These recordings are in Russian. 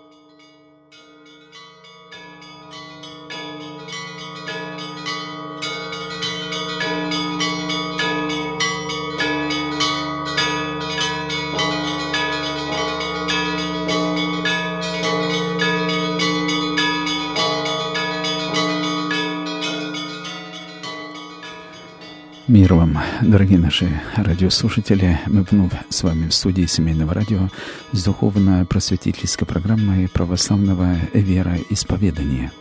Мир вам, дорогие наши радиослушатели. Мы вновь с вами в студии Семейного радио с духовно-просветительской программой православного вероисповедания.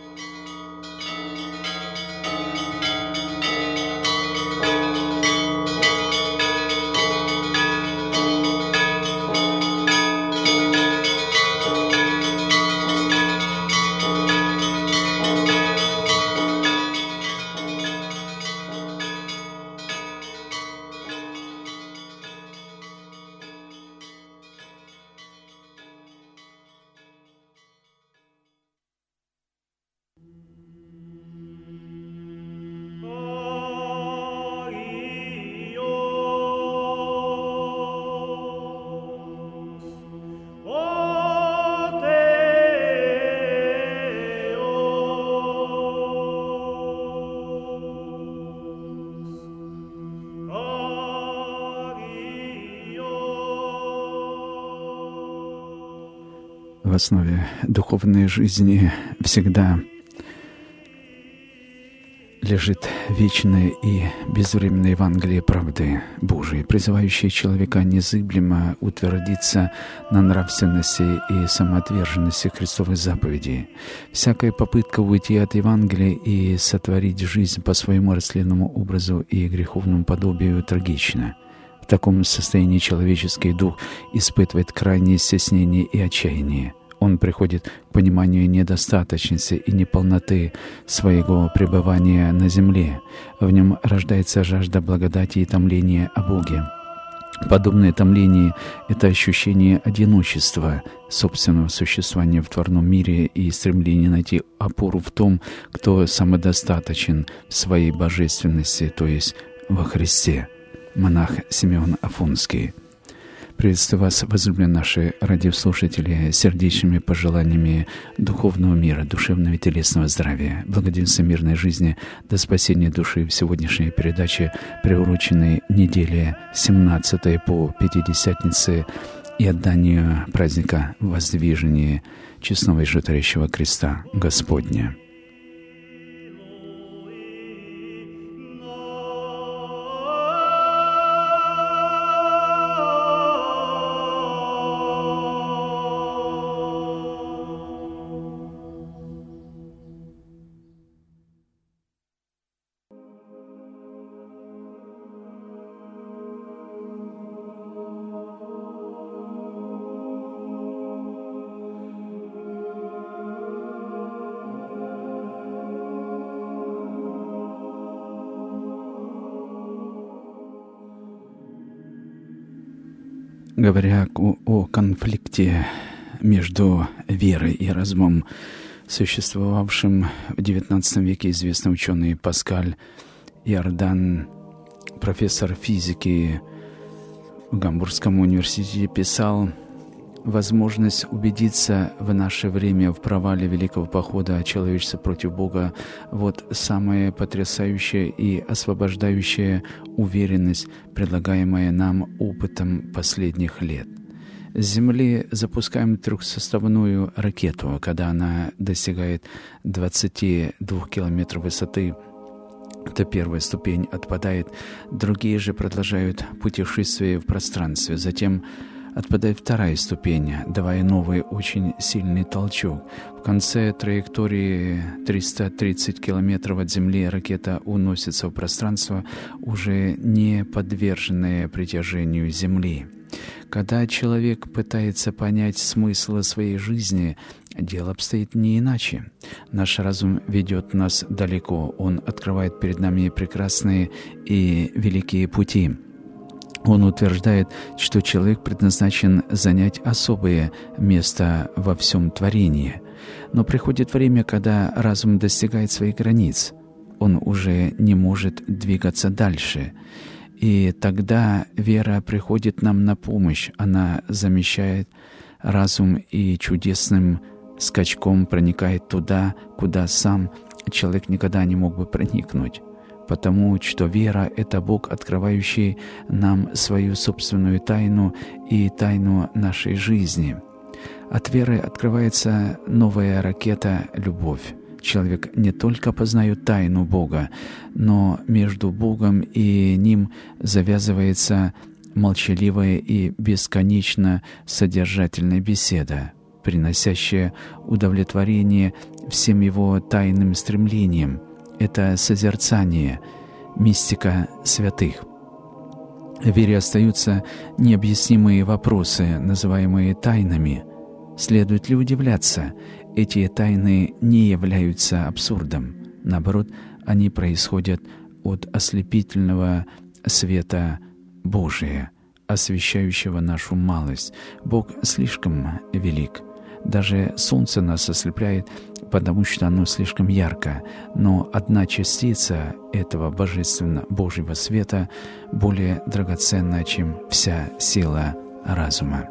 В основе духовной жизни всегда лежит вечное и безвременное Евангелие правды Божией, призывающее человека незыблемо утвердиться на нравственности и самоотверженности Христовой заповеди. Всякая попытка уйти от Евангелия и сотворить жизнь по своему растленному образу и греховному подобию трагична. В таком состоянии человеческий дух испытывает крайнее стеснение и отчаяние. Он приходит к пониманию недостаточности и неполноты своего пребывания на земле. В нем рождается жажда благодати и томления о Боге. Подобное томление — это ощущение одиночества, собственного существования в творном мире и стремление найти опору в том, кто самодостаточен в своей божественности, то есть во Христе. Монах Симеон Афонский. Приветствую вас, возлюбленные наши радиослушатели, сердечными пожеланиями духовного мира, душевного и телесного здравия, благоденствия, мирной жизни, до спасения души. В сегодняшней передаче, приуроченной неделе 17 по Пятидесятнице и отданию праздника Воздвижения честного и животворящего креста Господня. Говоря о конфликте между верой и разумом, существовавшим в XIX веке, известный ученый Паскаль Иордан, профессор физики в Гамбургском университете, писал: «Возможность убедиться в наше время в провале Великого Похода человечества против Бога — вот самая потрясающая и освобождающая уверенность, предлагаемая нам опытом последних лет. С Земли запускаем трехсоставную ракету. Когда она достигает 22 километров высоты, то первая ступень отпадает, другие же продолжают путешествие в пространстве. Затем отпадает вторая ступень, давая новый очень сильный толчок. В конце траектории 330 километров от Земли ракета уносится в пространство, уже не подверженное притяжению Земли. Когда человек пытается понять смысл своей жизни, дело обстоит не иначе. Наш разум ведет нас далеко, он открывает перед нами прекрасные и великие пути. Он утверждает, что человек предназначен занять особое место во всем творении. Но приходит время, когда разум достигает своих границ. Он уже не может двигаться дальше. И тогда вера приходит нам на помощь. Она замещает разум и чудесным скачком проникает туда, куда сам человек никогда не мог бы проникнуть. Потому что вера — это Бог, открывающий нам свою собственную тайну и тайну нашей жизни. От веры открывается новая ракета — любовь. Человек не только познает тайну Бога, но между Богом и ним завязывается молчаливая и бесконечно содержательная беседа, приносящая удовлетворение всем его тайным стремлениям. Это созерцание, мистика святых. В вере остаются необъяснимые вопросы, называемые тайнами. Следует ли удивляться? Эти тайны не являются абсурдом. Наоборот, они происходят от ослепительного света Божия, освещающего нашу малость. Бог слишком велик. Даже солнце нас ослепляет, потому что оно слишком ярко. Но одна частица этого божественно-божьего света более драгоценна, чем вся сила разума.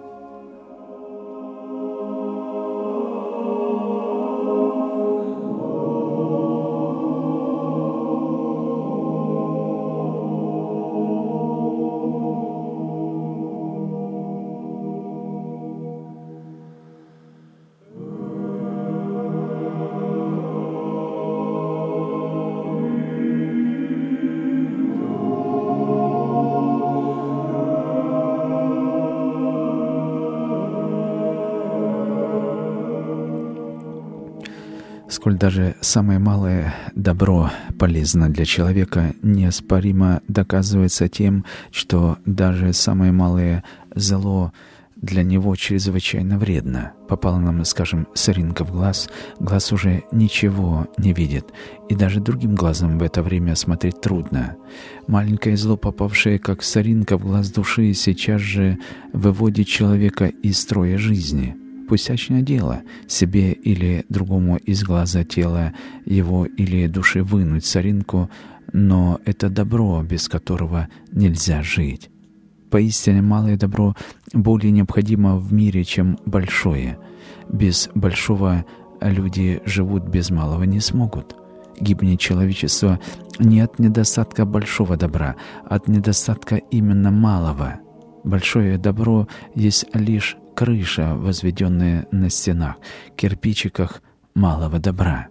Сколь даже самое малое добро полезно для человека, неоспоримо доказывается тем, что даже самое малое зло для него чрезвычайно вредно. Попала нам, скажем, соринка в глаз, глаз уже ничего не видит, и даже другим глазом в это время смотреть трудно. Маленькое зло, попавшее как соринка в глаз души, сейчас же выводит человека из строя жизни. Пустячное дело себе или другому из глаза тела его или души вынуть соринку, но это добро, без которого нельзя жить. Поистине малое добро более необходимо в мире, чем большое. Без большого люди живут, без малого не смогут. Гибнет человечество не от недостатка большого добра, а от недостатка именно малого. Большое добро есть лишь крыша, возведенная на стенах, кирпичиках малого добра.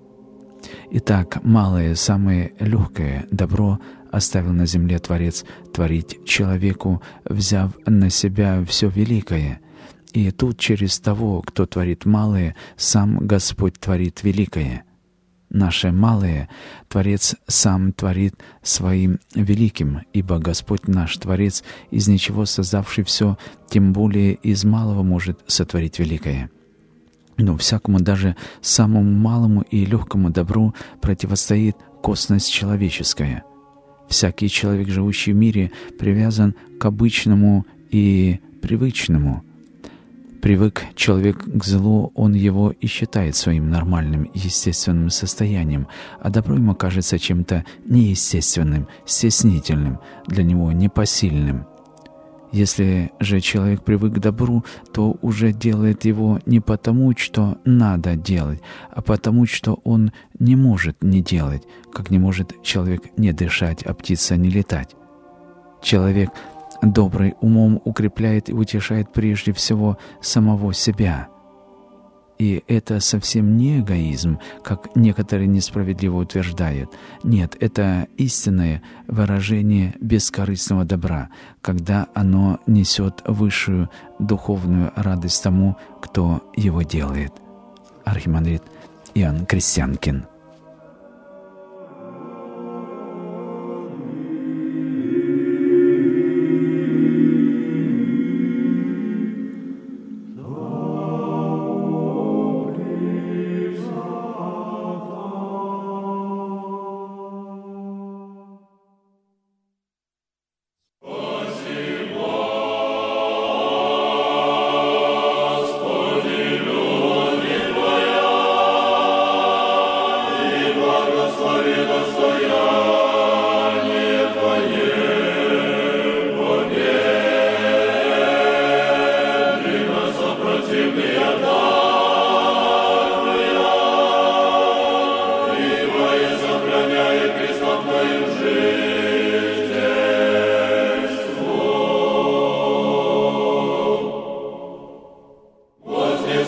Итак, малое, самое легкое добро оставил на земле Творец творить человеку, взяв на себя все великое. И тут через того, кто творит малое, сам Господь творит великое. Наше малое Творец сам творит своим великим, ибо Господь наш Творец, из ничего создавший все, тем более из малого может сотворить великое. Но всякому, даже самому малому и легкому добру противостоит косность человеческая. Всякий человек, живущий в мире, привязан к обычному и привычному. Привык человек к злу, он его и считает своим нормальным, естественным состоянием, а добро ему кажется чем-то неестественным, стеснительным, для него непосильным. Если же человек привык к добру, то уже делает его не потому, что надо делать, а потому, что он не может не делать, как не может человек не дышать, а птица не летать. Человек добрый умом укрепляет и утешает прежде всего самого себя. И это совсем не эгоизм, как некоторые несправедливо утверждают. Нет, это истинное выражение бескорыстного добра, когда оно несет высшую духовную радость тому, кто его делает. Архимандрит Иоанн Крестьянкин.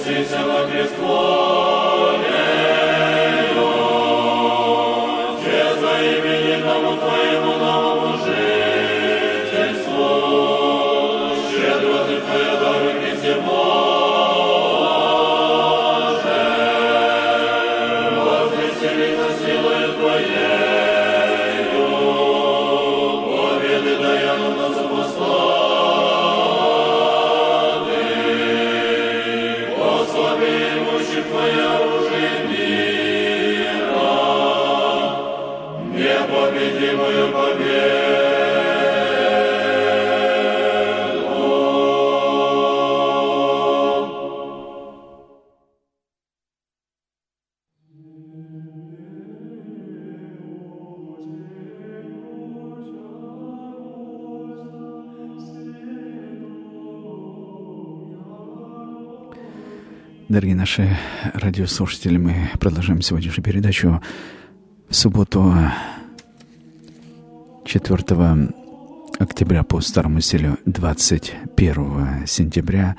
Дорогие наши радиослушатели, мы продолжаем сегодняшнюю передачу. В субботу 4 октября по старому стилю 21 сентября.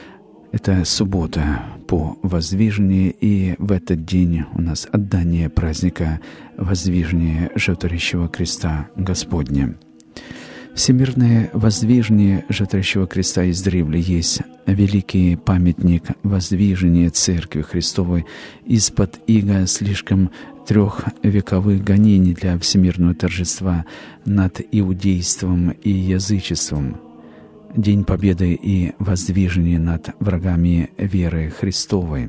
Это суббота по Воздвижению, и в этот день у нас отдание праздника Воздвижения Животворящего Креста Господня. Всемирное воздвижение Животворящего Креста издревле есть великий памятник воздвижения Церкви Христовой из-под иго слишком 3-вековых гонений для всемирного торжества над иудейством и язычеством. День победы и воздвижения над врагами веры Христовой.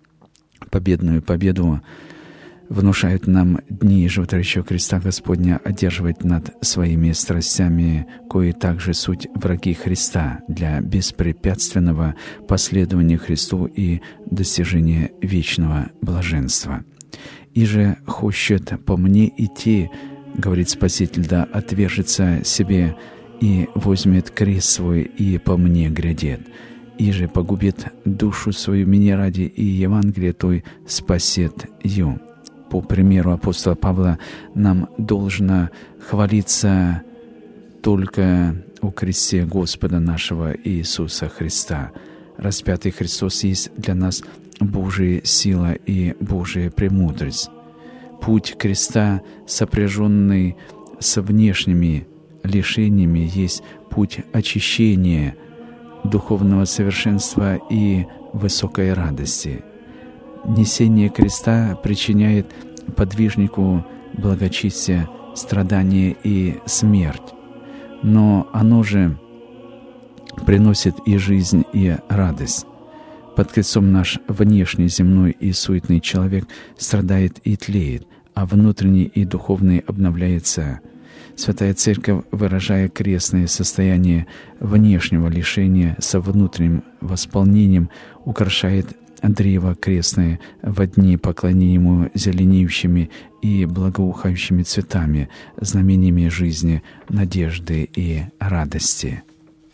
Победную победу внушают нам дни Животворящего Креста Господня одерживать над своими страстями, кои также суть враги Христа, для беспрепятственного последования Христу и достижения вечного блаженства. «И же хочет по мне идти, — говорит Спаситель, — да отвержется себе и возьмет крест свой, и по мне грядет. И же погубит душу свою меня ради, и Евангелие той спасет ее». По примеру апостола Павла, нам должно хвалиться только о кресте Господа нашего Иисуса Христа. Распятый Христос есть для нас Божия сила и Божия премудрость. Путь креста, сопряженный со внешними лишениями, есть путь очищения, духовного совершенства и высокой радости. Несение креста причиняет подвижнику благочестие, страдание и смерть, но оно же приносит и жизнь, и радость. Под крестом наш внешний земной и суетный человек страдает и тлеет, а внутренний и духовный обновляется. Святая Церковь, выражая крестное состояние внешнего лишения со внутренним восполнением, украшает древо крестное во дни поклонения ему зеленеющими и благоухающими цветами, знамениями жизни, надежды и радости.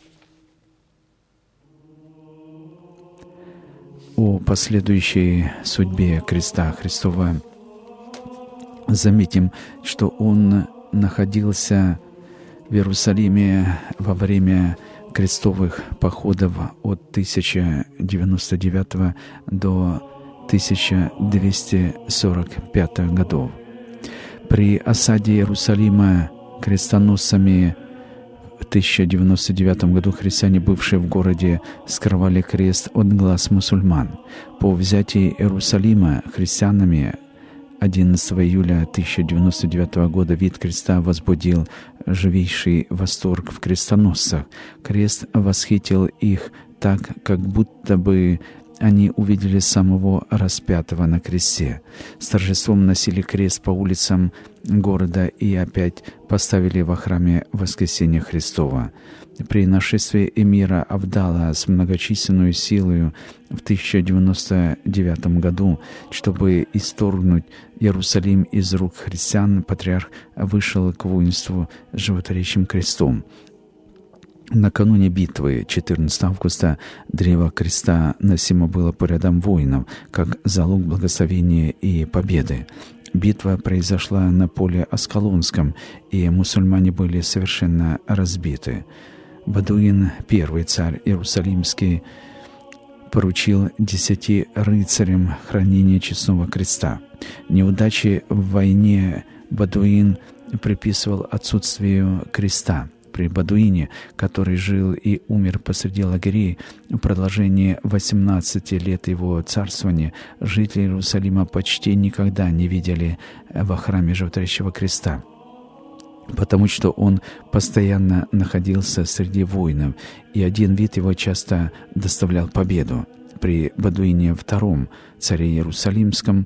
О последующей судьбе креста Христова заметим, что он находился в Иерусалиме во время крестовых походов от 1099 до 1245 годов. При осаде Иерусалима крестоносцами в 1099 году христиане, бывшие в городе, скрывали крест от глаз мусульман. По взятии Иерусалима христианами 11 июля 1099 года вид креста возбудил живейший восторг в крестоносцах. Крест восхитил их так, как будто бы они увидели самого распятого на кресте. С торжеством носили крест по улицам города и опять поставили во храме Воскресения Христова. При нашествии эмира Авдала с многочисленной силою в 1099 году, чтобы исторгнуть Иерусалим из рук христиан, патриарх вышел к воинству с животворящим крестом. Накануне битвы 14 августа древо креста носимо было по рядам воинов, как залог благословения и победы. Битва произошла на поле Аскалонском, и мусульмане были совершенно разбиты. Бадуин, первый царь Иерусалимский, поручил 10 рыцарям хранение честного креста. Неудачи в войне Бадуин приписывал отсутствию креста. При Бадуине, который жил и умер посреди лагерей, в продолжении 18 лет его царствования жители Иерусалима почти никогда не видели во храме Животворящего креста, потому что он постоянно находился среди воинов, и один вид его часто доставлял победу. При Бадуине II, царе Иерусалимском,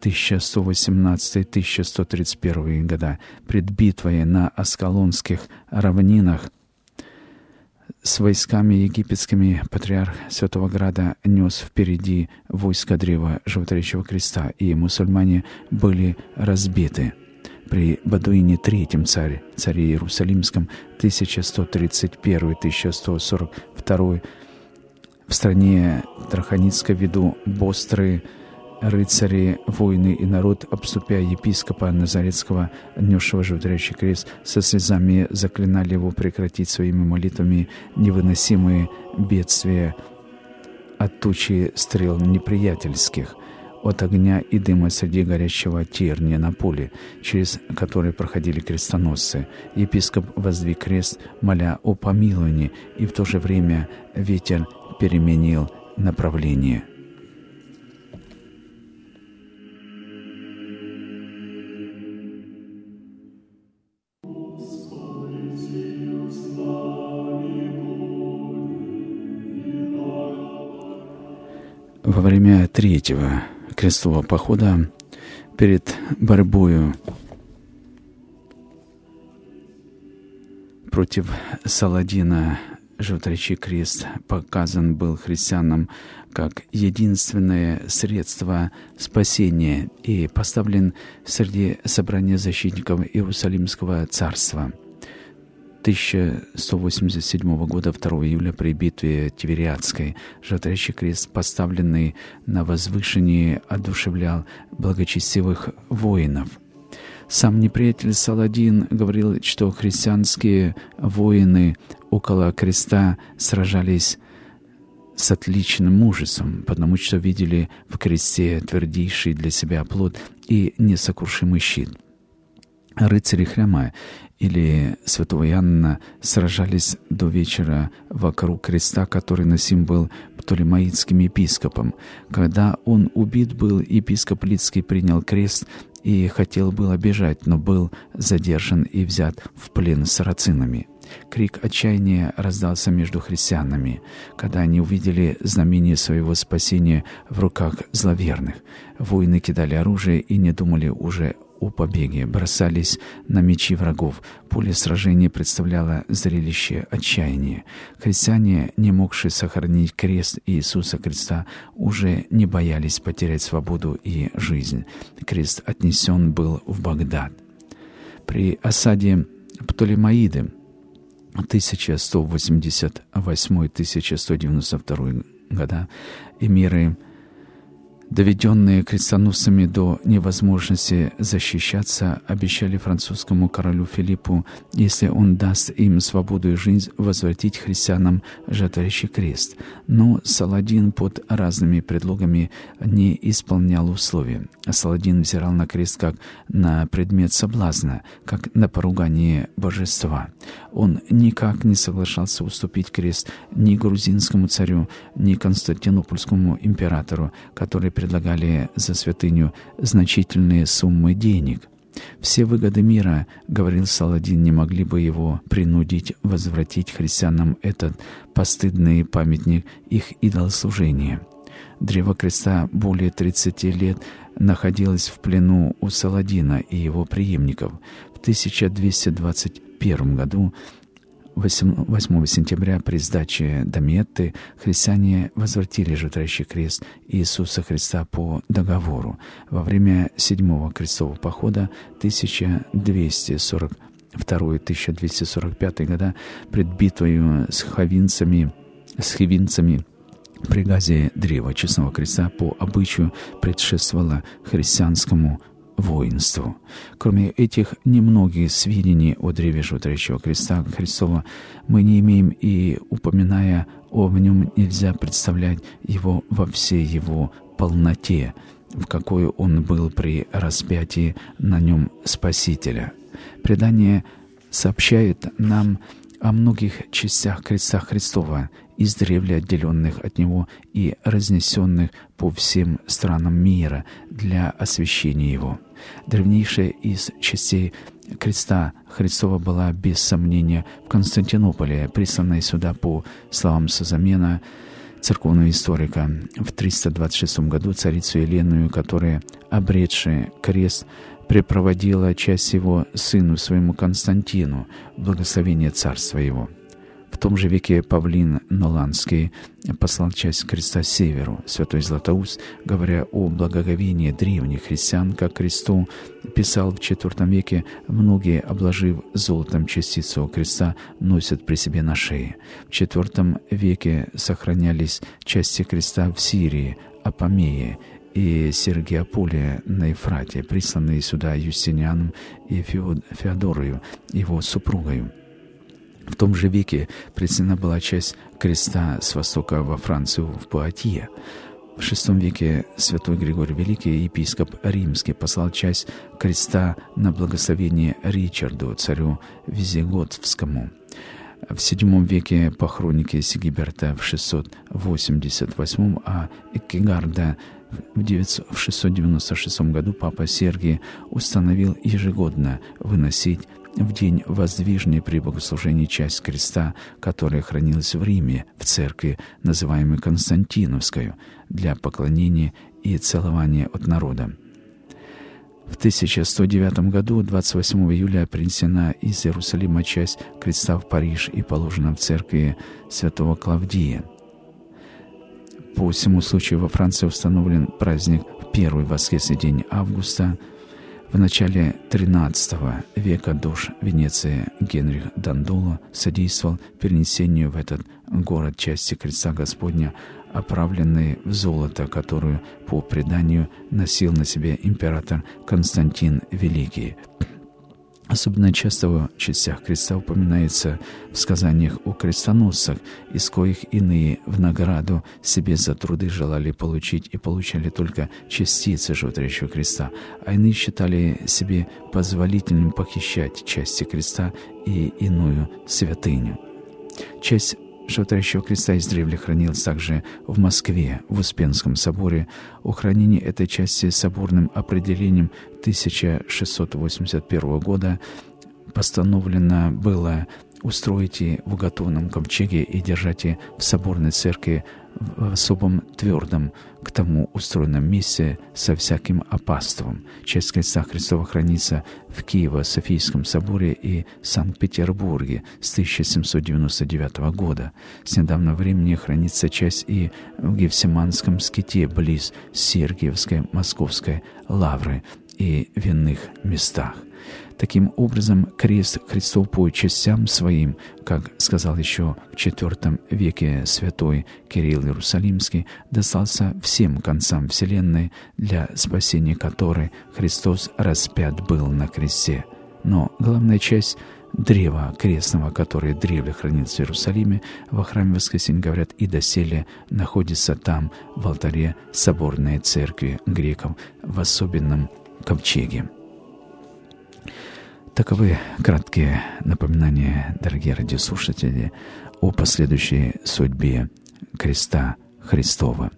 1118-1131 года, пред битвой на Аскалонских равнинах с войсками египетскими патриарх Святого Града нес впереди войска древа Животворящего креста, и мусульмане были разбиты. При Бадуине III, царе Иерусалимском, 1131-1142, в стране Траханитской виду Бостры, рыцари, воины и народ, обступя епископа Назаретского, несшего Животворящий крест, со слезами заклинали его прекратить своими молитвами невыносимые бедствия от тучи стрел неприятельских, от огня и дыма среди горящего терния на поле, через который проходили крестоносцы. Епископ воздвиг крест, моля о помиловании, и в то же время ветер переменил направление. Во время третьего крестового похода, перед борьбою против Саладина, Животворящий крест показан был христианам как единственное средство спасения и поставлен среди собрания защитников Иерусалимского царства. 1187 года, 2 июля, при битве Тивериадской, Животворящий крест, поставленный на возвышении, одушевлял благочестивых воинов. Сам неприятель Саладин говорил, что христианские воины около креста сражались с отличным мужеством, потому что видели в кресте твердейший для себя плод и несокрушимый щит. Рыцари храма или святого Иоанна сражались до вечера вокруг креста, который носим был Птолемаитским епископом. Когда он убит был, епископ Лидский принял крест и хотел было бежать, но был задержан и взят в плен сарацинами. Крик отчаяния раздался между христианами, когда они увидели знамение своего спасения в руках зловерных. Воины кидали оружие и не думали уже о побеге, бросались на мечи врагов. Поле сражения представляло зрелище отчаяния. Христиане, не могшие сохранить крест Иисуса Христа, уже не боялись потерять свободу и жизнь. Крест отнесен был в Багдад. При осаде Птолемаиды 1188-1192 года эмиры, доведенные крестоносцами до невозможности защищаться, обещали французскому королю Филиппу, если он даст им свободу и жизнь, возвратить христианам Животворящий крест. Но Саладин под разными предлогами не исполнял условия. Саладин взирал на крест как на предмет соблазна, как на поругание божества. Он никак не соглашался уступить крест ни грузинскому царю, ни константинопольскому императору, которые предлагали за святыню значительные суммы денег. Все выгоды мира, говорил Саладин, не могли бы его принудить возвратить христианам этот постыдный памятник их идолослужения. Древо креста более 30 лет находилось в плену у Саладина и его преемников. В 1221 году, 8 сентября, при сдаче Дамьетты, христиане возвратили Животворящий крест Иисуса Христа по договору. Во время 7-го крестового похода 1242-1245 года, пред битвою с хивинцами при газе древа честного креста по обычаю предшествовало христианскому воинству. Кроме этих немногих сведений о древе животворящего креста Христова, мы не имеем и, упоминая об нем, нельзя представлять его во всей его полноте, в какой он был при распятии на нем Спасителя. Предание сообщает нам о многих частях креста Христова, издревле отделенных от него и разнесенных по всем странам мира для освящения его. Древнейшая из частей креста Христова была, без сомнения, в Константинополе, присланная сюда, по словам Созамена, церковного историка, в 326 году царицу Еленою, которая, обретшая крест, препроводила часть его сыну своему Константину, благословение царства его. В том же веке Павлин Ноланский послал часть креста северу. Святой Златоуст, говоря о благоговении древних христиан ко кресту, писал в IV веке: «Многие, обложив золотом частицу креста, носят при себе на шее». В IV веке сохранялись части креста в Сирии, Апамее и Сергиополе на Ефрате, присланные сюда Юстинианом и Феодорою, его супругою. В том же веке принесена была часть креста с востока во Францию, в Пуатье. В VI веке святой Григорий Великий, епископ римский, послал часть креста на благословение Ричарду, царю Визиготскому. В VII веке по хронике Сигиберта в 688, а Эккигарда в 696 году папа Сергий установил ежегодно выносить в день воздвижения при богослужении часть креста, которая хранилась в Риме, в церкви, называемой Константиновскую, для поклонения и целования от народа. В 1109 году, 28 июля, принесена из Иерусалима часть креста в Париж и положена в церкви святого Клавдия. По всему случаю во Франции установлен праздник в первый воскресный день августа. В начале XIII века дож Венеции Генрих Дандоло содействовал перенесению в этот город части креста Господня, оправленной в золото, которую, по преданию, носил на себе император Константин Великий. Особенно часто в частях креста упоминается в сказаниях о крестоносцах, из коих иные в награду себе за труды желали получить и получали только частицы животворящего креста, а иные считали себе позволительным похищать части креста и иную святыню. Часть животворящего креста издревле хранилась также в Москве, в Успенском соборе. О хранении этой части соборным определением 1681 года постановлено было устроить в уготованном ковчеге и держать в соборной церкви в особом твердом к тому устроенном месте со всяким опаством. Часть креста Христова хранится в Киево-Софийском соборе и Санкт-Петербурге с 1799 года. С недавнего времени хранится часть и в Гефсиманском ските близ Сергиевской Московской лавры и в иных местах. Таким образом, крест Христов по частям своим, как сказал еще в IV веке святой Кирилл Иерусалимский, достался всем концам вселенной, для спасения которой Христос распят был на кресте. Но главная часть древа крестного, которое древле хранится в Иерусалиме, во храме Воскресения, говорят, и доселе находится там, в алтаре соборной церкви греков, в особенном ковчеге. Таковы краткие напоминания, дорогие радиослушатели, о последующей судьбе креста Христова.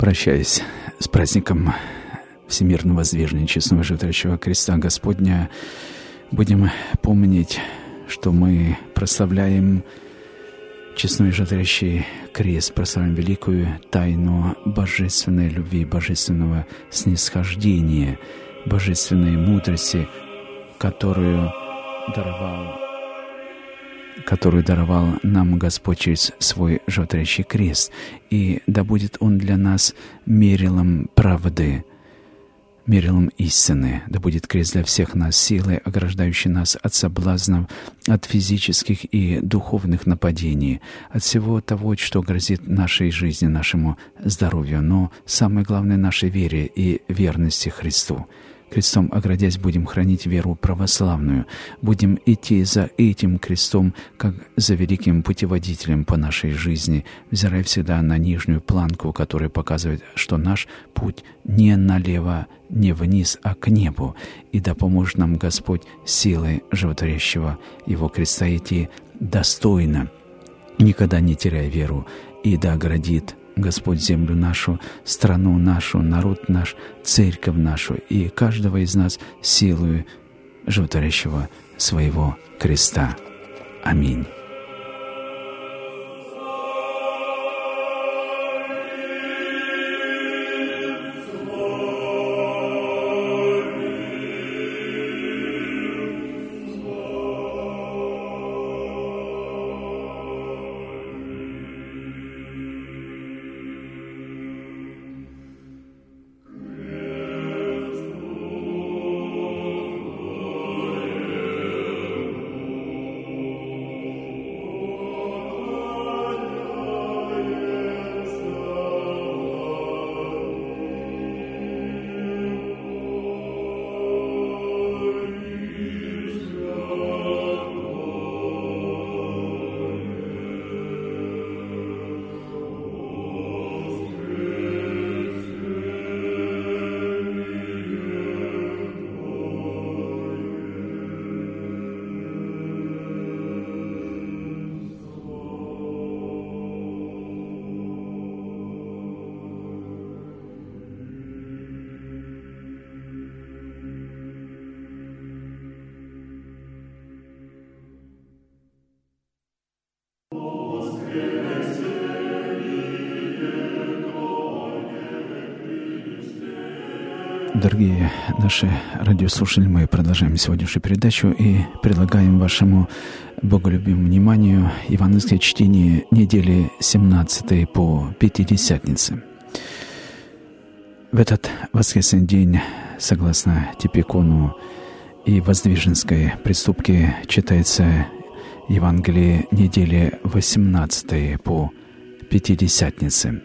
Прощаясь с праздником Всемирного воздвижения честного животворящего креста Господня, будем помнить, что мы прославляем честной животворящий крест, прославляем великую тайну божественной любви, божественного снисхождения, божественной мудрости, которую даровал нам Господь через свой животворящий крест. И да будет Он для нас мерилом правды, мерилом истины. Да будет крест для всех нас силой, ограждающей нас от соблазнов, от физических и духовных нападений, от всего того, что грозит нашей жизни, нашему здоровью, но самое главное — нашей вере и верности Христу. Крестом оградясь, будем хранить веру православную, будем идти за этим крестом, как за великим путеводителем по нашей жизни, взирая всегда на нижнюю планку, которая показывает, что наш путь не налево, не вниз, а к небу. И да поможет нам Господь силой животворящего Его креста идти достойно, никогда не теряя веру, и да оградит Господь землю нашу, страну нашу, народ наш, церковь нашу и каждого из нас силою животворящего своего креста. Аминь. Дорогие наши радиослушатели, мы продолжаем сегодняшнюю передачу и предлагаем вашему боголюбимому вниманию евангельское чтение недели 17 по Пятидесятнице. В этот воскресный день, согласно Типикону и Воздвиженской приступке, читается Евангелие недели 18 по Пятидесятнице.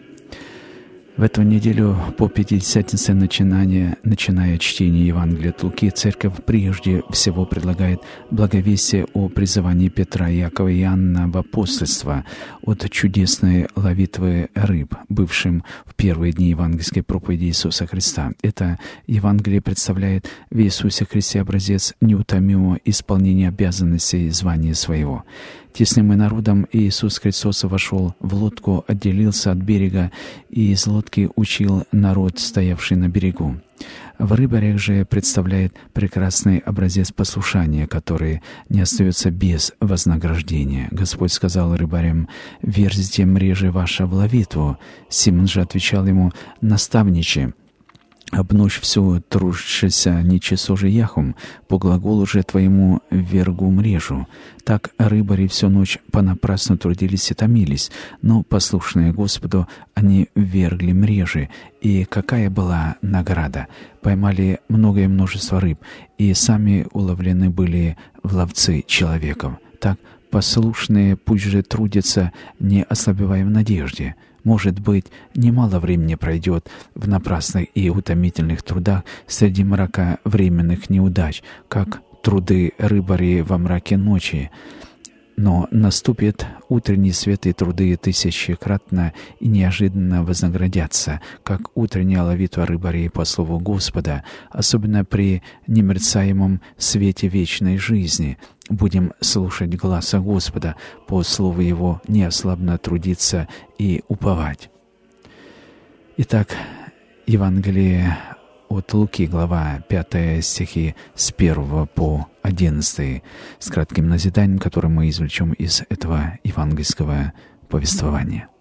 В эту неделю по Пятидесятнице, начиная чтение Евангелия от Луки, Церковь прежде всего предлагает благовестие о призывании Петра, Иакова и Иоанна в апостольство от чудесной ловитвы рыб, бывшим в первые дни евангельской проповеди Иисуса Христа. Это Евангелие представляет в Иисусе Христе образец неутомимого исполнения обязанностей и звания своего. Тесным народом Иисус Христос вошел в лодку, отделился от берега и из лодки учил народ, стоявший на берегу. В рыбарях же представляет прекрасный образец послушания, который не остается без вознаграждения. Господь сказал рыбарям: «Верзите мрежи ваши в ловитву». Симон же отвечал ему: «Наставниче, обночь всю тружщися нечесо же яхом, по глаголу же твоему вергу мрежу». Так рыбари всю ночь понапрасну трудились и томились, но, послушные Господу, они ввергли мрежи. И какая была награда? Поймали многое множество рыб, и сами уловлены были в ловцы человеков. Так послушные пусть же трудятся, не ослабевая в надежде. Может быть, немало времени пройдет в напрасных и утомительных трудах среди мрака временных неудач, как труды рыбари во мраке ночи. Но наступит утренний свет, и труды тысячекратно и неожиданно вознаградятся, как утренняя ловитва рыбарей по слову Господа, особенно при немерцаемом свете вечной жизни. Будем слушать гласа Господа, по слову Его неослабно трудиться и уповать. Итак, Евангелие от Луки, глава 5, стихи с 1 по 11, с кратким назиданием, которое мы извлечем из этого евангельского повествования.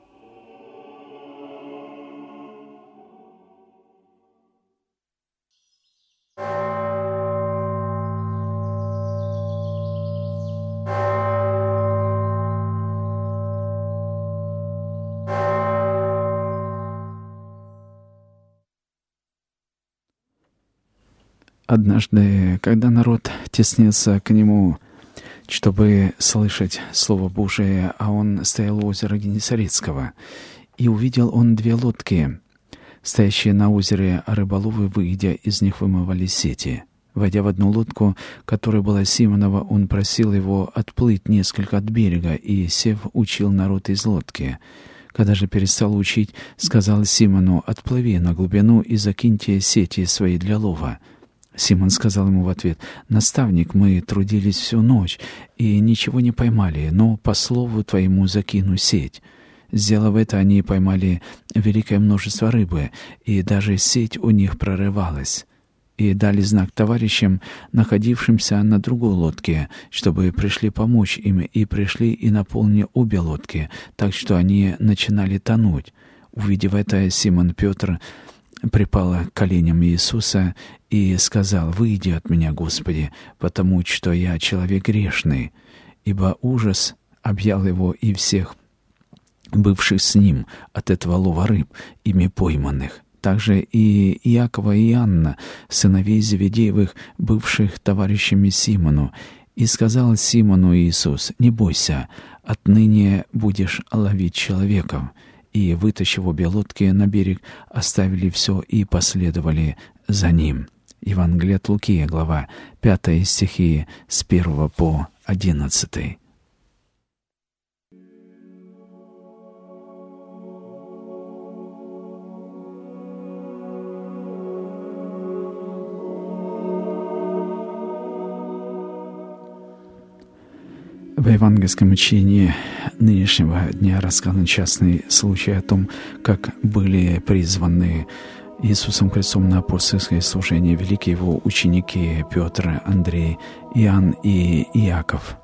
Однажды, когда народ теснился к нему, чтобы слышать Слово Божие, а он стоял у озера Генесарецкого, и увидел он 2 лодки, стоящие на озере, а рыболовы, выйдя, из них вымывали сети. Войдя в одну лодку, которая была Симонова, он просил его отплыть несколько от берега, и, сев, учил народ из лодки. Когда же перестал учить, сказал Симону: «Отплыви на глубину и закиньте сети свои для лова». Симон сказал ему в ответ: «Наставник, мы трудились всю ночь и ничего не поймали, но по слову твоему закину сеть». Сделав это, они поймали великое множество рыбы, и даже сеть у них прорывалась. И дали знак товарищам, находившимся на другой лодке, чтобы пришли помочь им, и пришли и наполнили обе лодки, так что они начинали тонуть. Увидев это, Симон Петр припал к коленям Иисуса и сказал: «Выйди от меня, Господи, потому что я человек грешный». Ибо ужас объял его и всех бывших с ним от этого лова рыб, ими пойманных. Также и Иакова и Иоанна, сыновей Зеведеевых, бывших товарищами Симону. И сказал Симону Иисус: «Не бойся, отныне будешь ловить человеков». И, вытащив обе лодки на берег, оставили все и последовали за ним. Евангелие от Луки, глава 5, стихи с 1 по 11. В евангельском учении нынешнего дня рассказан частный случай о том, как были призваны Иисусом Христом на апостольское служение великие его ученики Петр, Андрей, Иоанн и Иаков.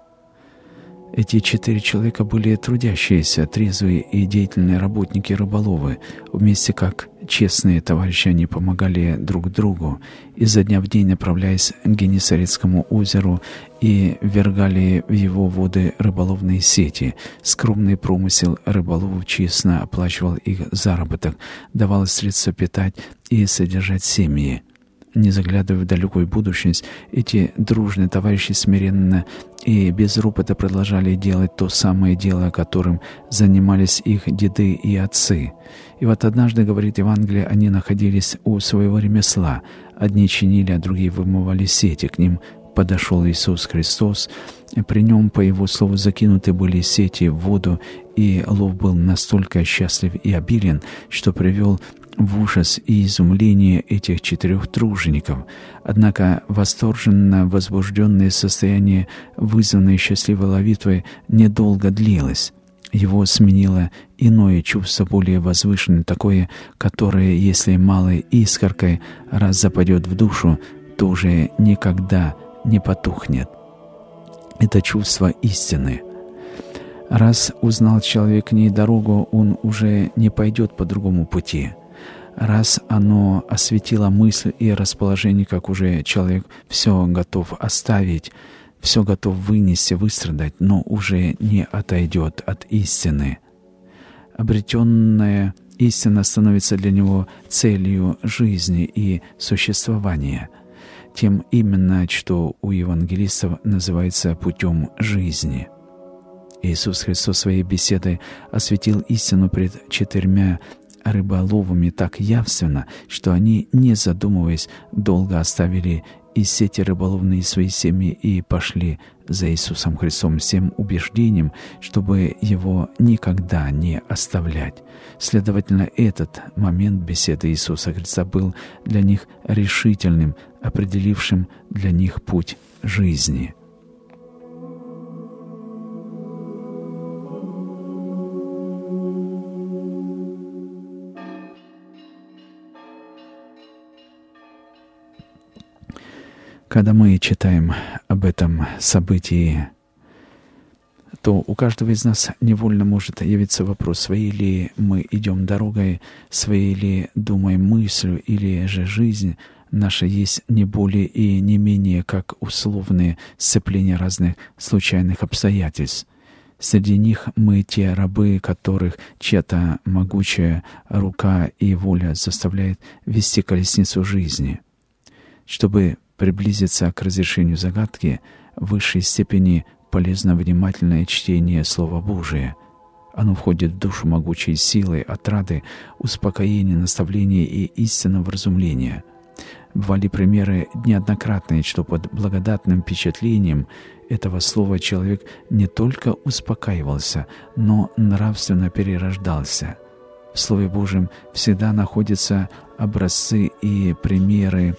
Эти 4 человека были трудящиеся, трезвые и деятельные работники-рыболовы. Вместе как честные товарищи они помогали друг другу, изо дня в день направляясь к Генесарецкому озеру и ввергали в его воды рыболовные сети. Скромный промысел рыболовов честно оплачивал их заработок, давал средства питать и содержать семьи. Не заглядывая в далекую будущность, эти дружные товарищи смиренно и без ропота продолжали делать то самое дело, которым занимались их деды и отцы. И вот однажды, говорит Евангелие, они находились у своего ремесла. Одни чинили, а другие вымывали сети. К ним подошел Иисус Христос. При нем, по Его слову, закинуты были сети в воду, и лов был настолько счастлив и обилен, что привел в ужас и изумление этих 4 тружеников. Однако восторженно возбужденное состояние, вызванное счастливой ловитвой, недолго длилось. Его сменило иное чувство, более возвышенное, такое, которое, если малой искоркой раз западет в душу, то уже никогда не потухнет. Это чувство истины. Раз узнал человек к ней дорогу, он уже не пойдет по другому пути. Раз оно осветило мысль и расположение, как уже человек все готов оставить, все готов вынести, выстрадать, но уже не отойдет от истины. Обретенная истина становится для него целью жизни и существования, тем именно, что у евангелистов называется путем жизни. Иисус Христос своей беседой осветил истину пред 4 рыболовами так явственно, что они, не задумываясь, долго оставили и сети рыболовные свои семьи и пошли за Иисусом Христом с тем убеждением, чтобы Его никогда не оставлять. Следовательно, этот момент беседы Иисуса Христа был для них решительным, определившим для них путь жизни. Когда мы читаем об этом событии, то у каждого из нас невольно может явиться вопрос, своей ли мы идем дорогой, своей ли думаем мыслью, или же жизнь наша есть не более и не менее, как условные сцепления разных случайных обстоятельств. Среди них мы те рабы, которых чья-то могучая рука и воля заставляет вести колесницу жизни. Чтобы приблизиться к разрешению загадки, в высшей степени полезно внимательное чтение Слова Божия. Оно входит в душу могучей силой, отрады, успокоения, наставления и истинного вразумления. Бывали примеры неоднократные, что под благодатным впечатлением этого слова человек не только успокаивался, но нравственно перерождался. В Слове Божьем всегда находятся образцы и примеры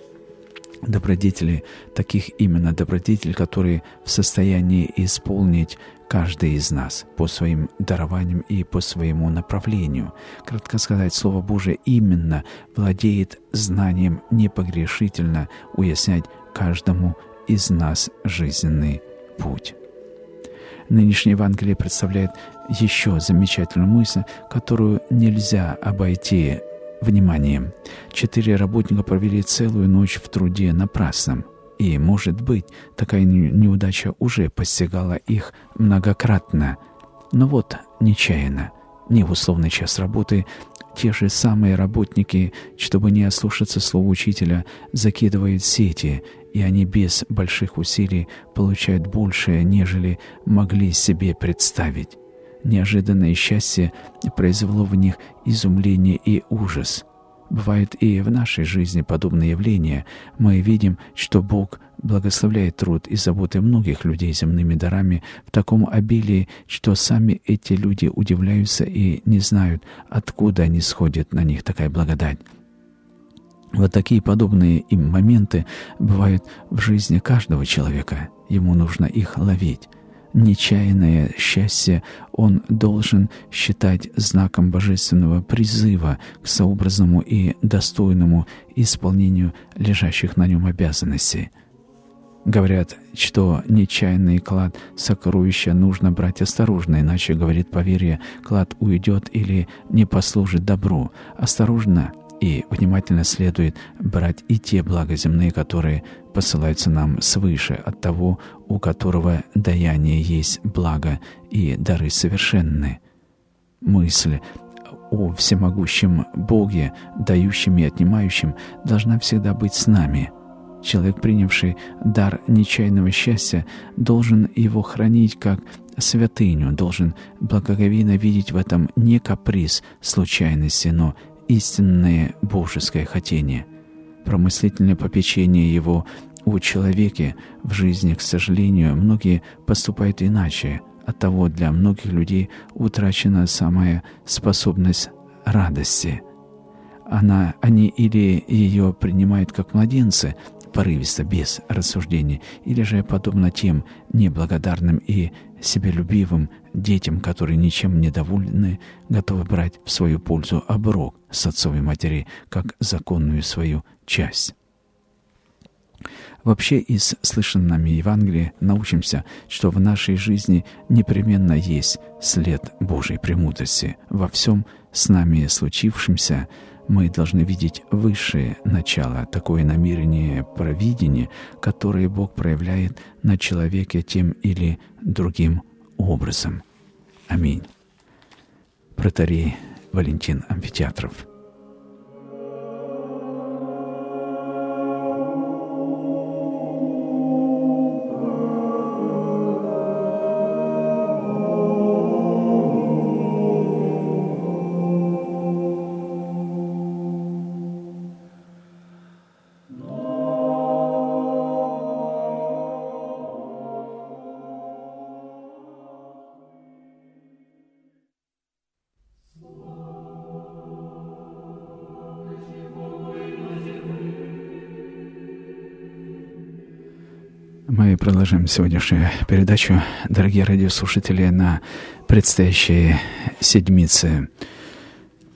добродетелей, таких именно добродетелей, которые в состоянии исполнить каждый из нас по своим дарованиям и по своему направлению. Кратко сказать, Слово Божие именно владеет знанием непогрешительно уяснять каждому из нас жизненный путь. Нынешнее Евангелие представляет еще замечательную мысль, которую нельзя обойти вниманием. 4 работника провели целую ночь в труде напрасном. И, может быть, такая неудача уже постигала их многократно. Но вот нечаянно, не в условный час работы, те же самые работники, чтобы не ослушаться слова учителя, закидывают сети, и они без больших усилий получают большее, нежели могли себе представить. Неожиданное счастье произвело в них изумление и ужас. Бывают и в нашей жизни подобные явления. Мы видим, что Бог благословляет труд и заботы многих людей земными дарами в таком обилии, что сами эти люди удивляются и не знают, откуда нисходит на них такая благодать. Вот такие подобные им моменты бывают в жизни каждого человека. Ему нужно их ловить. Нечаянное счастье он должен считать знаком божественного призыва к сообразному и достойному исполнению лежащих на нем обязанностей. Говорят, что нечаянный клад сокровища нужно брать осторожно, иначе, говорит поверье, клад уйдет или не послужит добру. Осторожно и внимательно следует брать и те блага земные, которые посылаются нам свыше от того, у которого даяние есть благо и дары совершенны. Мысль о всемогущем Боге, дающем и отнимающем, должна всегда быть с нами. Человек, принявший дар нечаянного счастья, должен его хранить как святыню, должен благоговейно видеть в этом не каприз случайности, но истинное божеское хотение. Промыслительное попечение его о человеке в жизни, к сожалению, многие поступают иначе. Оттого для многих людей утрачена самая способность радости. Они или ее принимают как младенцы, порывисто, без рассуждений, или же, подобно тем неблагодарным и себелюбивым детям, которые ничем не довольны, готовы брать в свою пользу оброк с отцов и матерей, как законную свою часть. Вообще, из слышанного нами Евангелия научимся, что в нашей жизни непременно есть след Божьей премудрости. Во всем с нами случившемся мы должны видеть высшее начало, такое намерение провидения, которое Бог проявляет на человеке тем или другим образом. Аминь. Протоиерей Валентин Амфитеатров. Мы продолжаем сегодняшнюю передачу, дорогие радиослушатели, на предстоящей седмице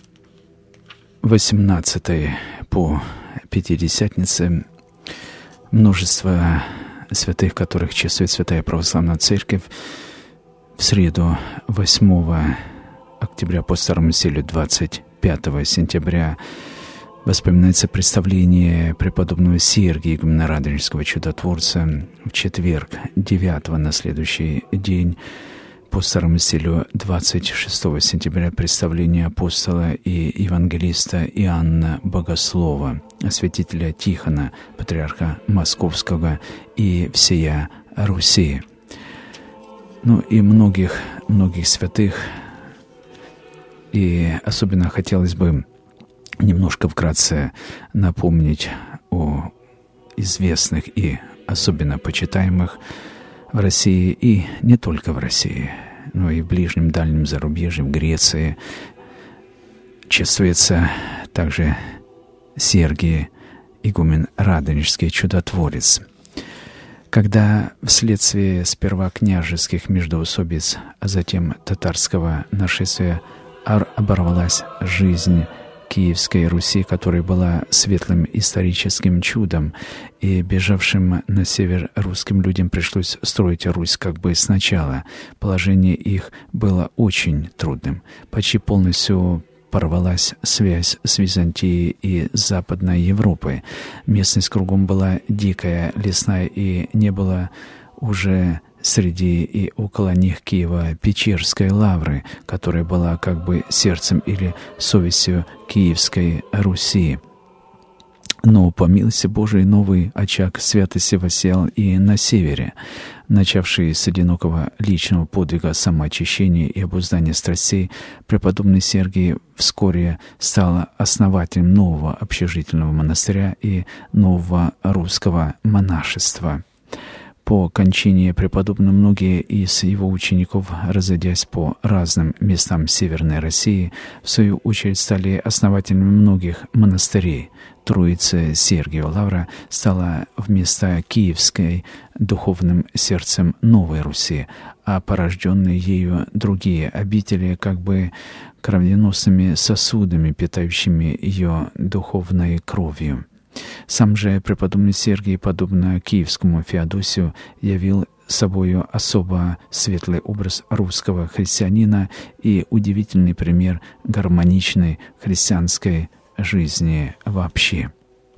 18 по Пятидесятнице. Множество святых, которых чествует Святая Православная Церковь, в среду 8 октября по старому стилю 25 сентября воспоминается представление преподобного Сергия, игумена Радонежского чудотворца. В четверг 9 на следующий день по старому стилю 26 сентября представление апостола и евангелиста Иоанна Богослова, святителя Тихона, патриарха Московского и всея Руси. И многих святых. И особенно хотелось бы немножко вкратце напомнить о известных и особенно почитаемых в России, и не только в России, но и в ближнем дальнем зарубежье, в Греции. Чествуется также Сергий, игумен Радонежский чудотворец. Когда вследствие сперва княжеских междоусобиц, а затем татарского нашествия оборвалась жизнь Киевской Руси, которая была светлым историческим чудом, и бежавшим на север русским людям пришлось строить Русь как бы сначала. Положение их было очень трудным. Почти полностью порвалась связь с Византией и Западной Европой. Местность кругом была дикая, лесная, и не было уже среди и около них Киева Печерской лавры, которая была как бы сердцем или совестью Киевской Руси. Но, по милости Божией, новый очаг святости воссиял и на севере. Начавший с одинокого личного подвига самоочищения и обуздания страстей, преподобный Сергий вскоре стал основателем нового общежительного монастыря и нового русского монашества. По кончине преподобного многие из его учеников, разойдясь по разным местам Северной России, в свою очередь стали основателями многих монастырей. Троица Сергиева лавра стала вместо Киевской духовным сердцем Новой Руси, а порожденные ею другие обители как бы кровеносными сосудами, питающими ее духовной кровью. Сам же преподобный Сергий, подобно киевскому Феодосию, явил собою особо светлый образ русского христианина и удивительный пример гармоничной христианской жизни вообще.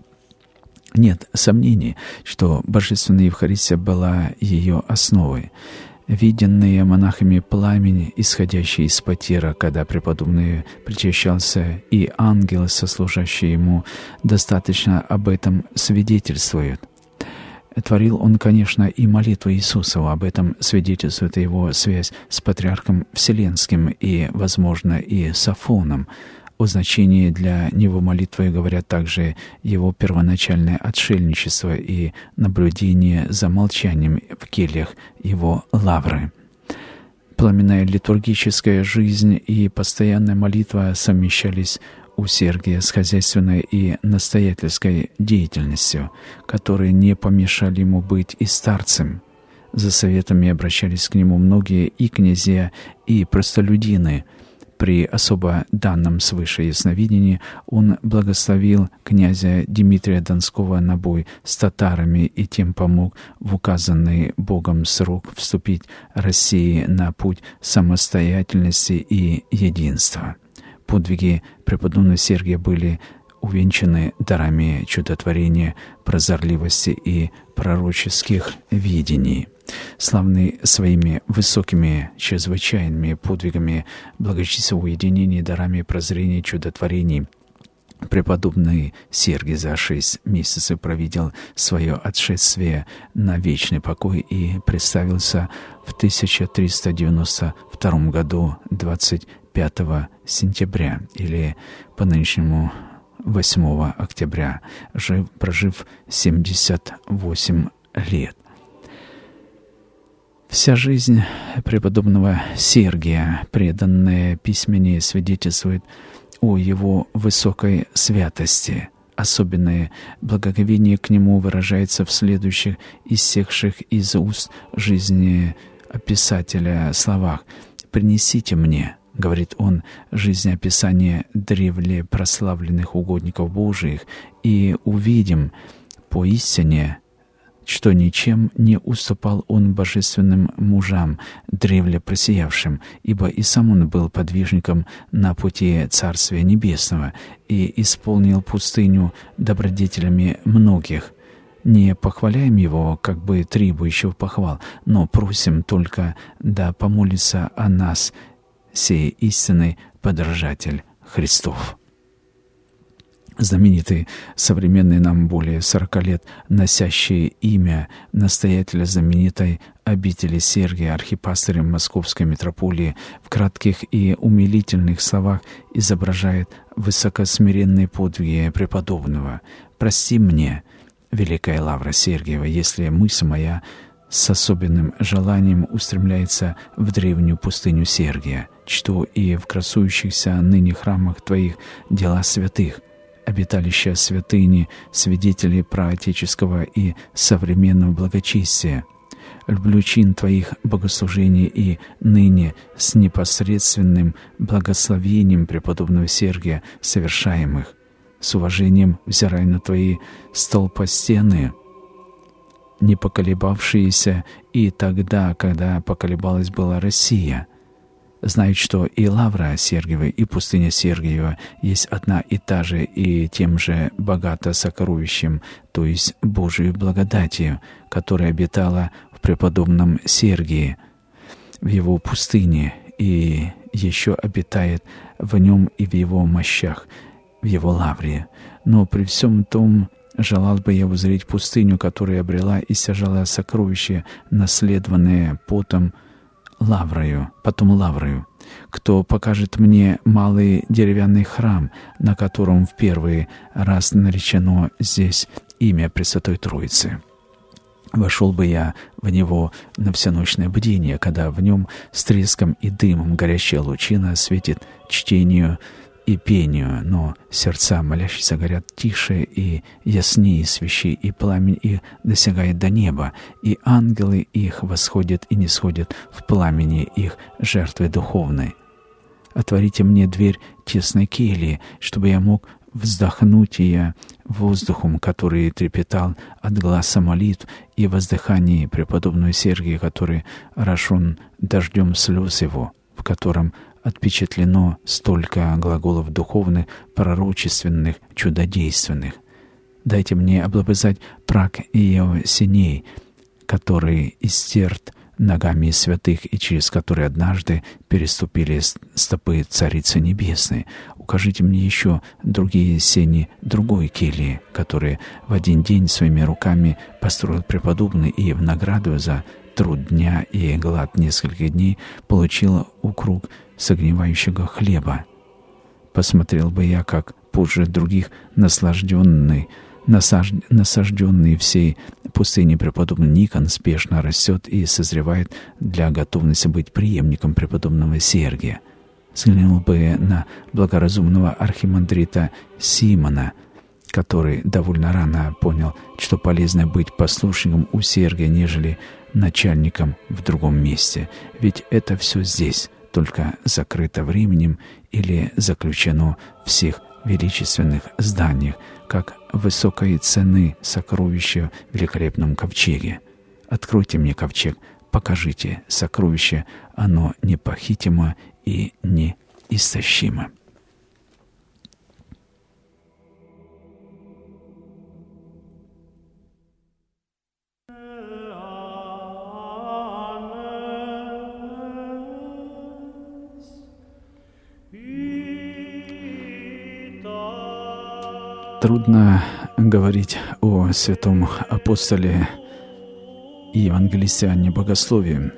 Нет сомнений, что Божественная Евхаристия была ее основой. Виденные монахами пламень, исходящий из потира, когда преподобный причащался, и ангелы, сослужащие ему, достаточно об этом свидетельствуют. Творил он, конечно, и молитву Иисусову, об этом свидетельствует его связь с Патриархом Вселенским и, возможно, и с Афоном. О значении для него молитвы говорят также его первоначальное отшельничество и наблюдение за молчанием в кельях его лавры. Пламенная литургическая жизнь и постоянная молитва совмещались у Сергия с хозяйственной и настоятельской деятельностью, которые не помешали ему быть и старцем. За советами обращались к нему многие и князья, и простолюдины. При особо данном свыше ясновидении он благословил князя Дмитрия Донского на бой с татарами и тем помог в указанный Богом срок вступить России на путь самостоятельности и единства. Подвиги преподобного Сергия были увенчаны дарами чудотворения, прозорливости и пророческих видений. Славный своими высокими, чрезвычайными подвигами, благочестивого уединения, дарами прозрения, чудотворений, преподобный Сергий за 6 месяцев провидел свое отшествие на вечный покой и представился в 1392 году 25 сентября или по нынешнему 8 октября, прожив 78 лет. Вся жизнь преподобного Сергия, преданная письменнее, свидетельствует о его высокой святости. Особенное благоговение к нему выражается в следующих иссекших из уст жизни описателя словах: «Принесите мне, — говорит он, — жизнеописание древле прославленных угодников Божиих, и увидим поистине что ничем не уступал он божественным мужам, древле просиявшим, ибо и сам он был подвижником на пути Царствия Небесного и исполнил пустыню добродетелями многих. Не похваляем его, как бы требующего похвал, но просим только да помолится о нас, сей истинный подражатель Христов. Знаменитый, современный нам более 40 лет носящий имя настоятеля знаменитой обители Сергия, архипастыря Московской митрополии, в кратких и умилительных словах изображает высокосмиренные подвиги преподобного. «Прости мне, Великая Лавра Сергиева, если мысль моя с особенным желанием устремляется в древнюю пустыню Сергия, чту и в красующихся ныне храмах Твоих дела святых, обиталища святыни, свидетелей праотеческого и современного благочестия. Люблю чин Твоих богослужений и ныне с непосредственным благословением преподобного Сергия совершаемых. С уважением взирай на Твои столпостены, не поколебавшиеся и тогда, когда поколебалась была Россия. Знают, что и Лавра Сергиева, и пустыня Сергиева есть одна и та же, и тем же богато сокровищем, то есть Божией благодатью, которая обитала в преподобном Сергии, в его пустыне, и еще обитает в нем и в его мощах, в его лавре. Но при всем том желал бы я узреть пустыню, которая обрела и сажала сокровища, наследованные потом потом лаврою. Кто покажет мне малый деревянный храм, на котором в первый раз наречено здесь имя Пресвятой Троицы? Вошел бы я в него на всеночное бдение, когда в нем с треском и дымом горящая лучина светит чтению и пению, но сердца молящиеся горят тише и яснее свечей, и пламень их достигает до неба, и ангелы их восходят и нисходят в пламени их жертвы духовной. Отворите мне дверь тесной кельи, чтобы я мог вздохнуть ее воздухом, который трепетал от гласа молитв и воздыханий преподобного Сергия, который орошен дождем слез его, в котором отпечатлено столько глаголов духовных, пророчественных, чудодейственных. Дайте мне облобызать праг ее синей, который истерт ногами святых и через который однажды переступили стопы Царицы Небесной. Укажите мне еще другие сени другой кельи, которые в один день своими руками построил преподобный и в награду за труд дня и глад нескольких дней получил укруг согревающего хлеба. Посмотрел бы я, как позже других насажденный всей пустыне преподобный Никон спешно растет и созревает для готовности быть преемником преподобного Сергия. Взглянул бы на благоразумного архимандрита Симона, который довольно рано понял, что полезно быть послушником у Сергия, нежели начальником в другом месте, ведь это все здесь, только закрыто временем или заключено в всех величественных зданиях, как высокой цены сокровища в великолепном ковчеге. Откройте мне ковчег, покажите сокровище, оно непохитимо и неистощимо. Трудно говорить о святом апостоле и евангелисте Анне Богословии,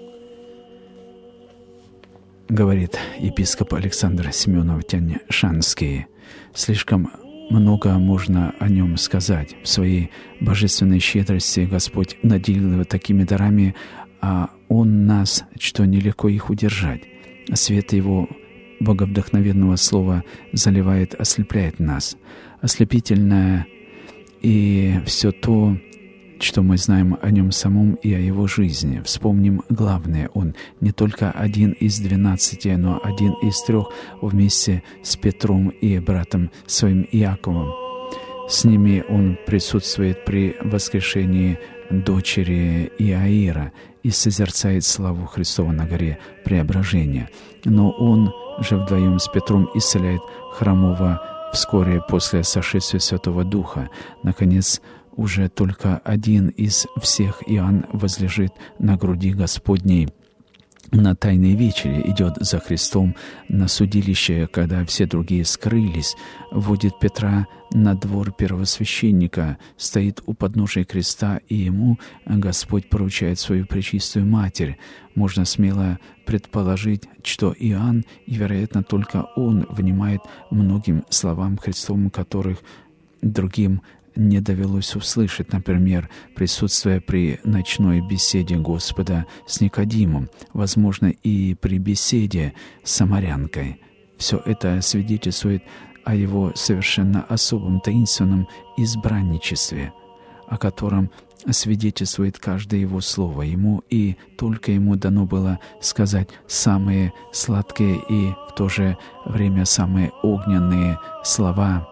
говорит епископ Александр Семенов Тянь-Шанский. Слишком много можно о нем сказать. В своей божественной щедрости Господь наделил его такими дарами, а Он нас, что нелегко их удержать. Свет Его боговдохновенного слова заливает, ослепляет нас. Ослепительное и все то, что мы знаем о нем самом и о его жизни. Вспомним главное: он не только один из 12, но один из 3 вместе с Петром и братом своим Иаковом. С ними он присутствует при воскрешении дочери Иаира и созерцает славу Христову на горе Преображения. Но он же вдвоем с Петром исцеляет хромого вскоре после сошествия Святого Духа. Наконец, уже только один из всех Иоанн возлежит на груди Господней. На Тайной вечере идет за Христом на судилище, когда все другие скрылись, вводит Петра на двор первосвященника, стоит у подножия креста, и ему Господь поручает свою пречистую Матерь. Можно смело предположить, что Иоанн, и, вероятно, только он, внимает многим словам Христовым, которых другим не довелось услышать, например, присутствуя при ночной беседе Господа с Никодимом, возможно, и при беседе с самарянкой. Все это свидетельствует о его совершенно особом таинственном избранничестве, о котором свидетельствует каждое его слово. Ему и только ему дано было сказать самые сладкие и в то же время самые огненные слова,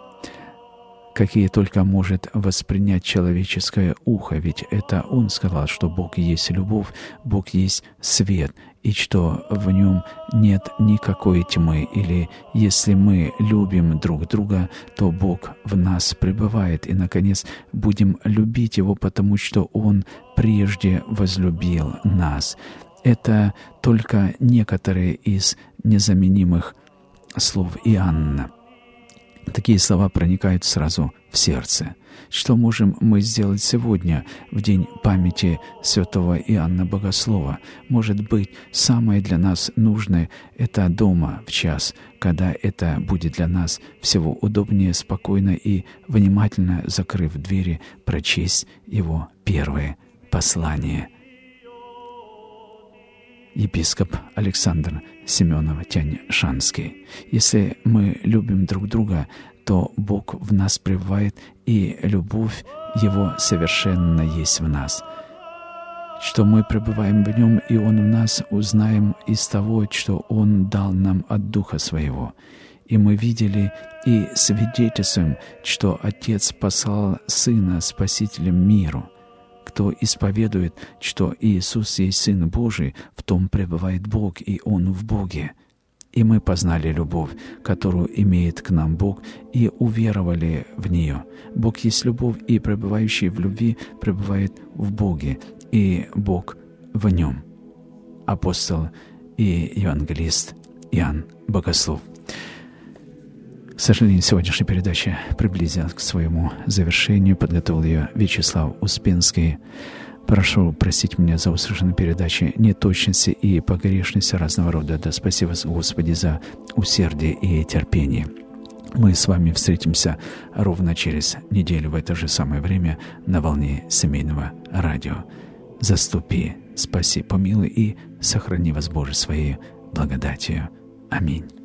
какие только может воспринять человеческое ухо, ведь это Он сказал, что Бог есть любовь, Бог есть свет, и что в Нем нет никакой тьмы, или если мы любим друг друга, то Бог в нас пребывает, и, наконец, будем любить Его, потому что Он прежде возлюбил нас. Это только некоторые из незаменимых слов Иоанна. Такие слова проникают сразу в сердце. Что можем мы сделать сегодня, в день памяти святого Иоанна Богослова? Может быть, самое для нас нужное — это дома в час, когда это будет для нас всего удобнее, спокойно и внимательно, закрыв двери, прочесть его первое послание. Епископ Александр Семенов Тянь-Шанский. Если мы любим друг друга, то Бог в нас пребывает, и любовь Его совершенно есть в нас. Что мы пребываем в Нем, и Он в нас, узнаем из того, что Он дал нам от Духа Своего. И мы видели и свидетельствуем, что Отец послал Сына Спасителем миру. Кто исповедует, что Иисус есть Сын Божий, в том пребывает Бог, и Он в Боге. И мы познали любовь, которую имеет к нам Бог, и уверовали в нее. Бог есть любовь, и пребывающий в любви пребывает в Боге, и Бог в нем. Апостол и евангелист Иоанн Богослов. К сожалению, сегодняшняя передача приблизилась к своему завершению. Подготовил ее Вячеслав Успенский. Прошу простить меня за услышанные передачи неточности и погрешности разного рода. Да спаси вас, Господи, за усердие и терпение. Мы с вами встретимся ровно через неделю в это же самое время на волне семейного радио. Заступи, спаси, помилуй и сохрани вас, Боже, своей благодатью. Аминь.